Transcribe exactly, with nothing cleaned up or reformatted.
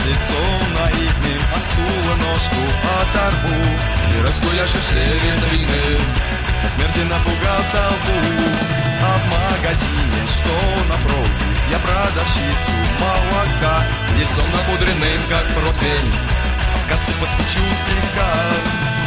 лицом наивным, от стула ножку оторву. И раскуяши все витрины, до смерти напугал толпу. А в магазине, что напротив, я продавщицу молока, лицом напудренным, как противень, в кассу постучу слегка.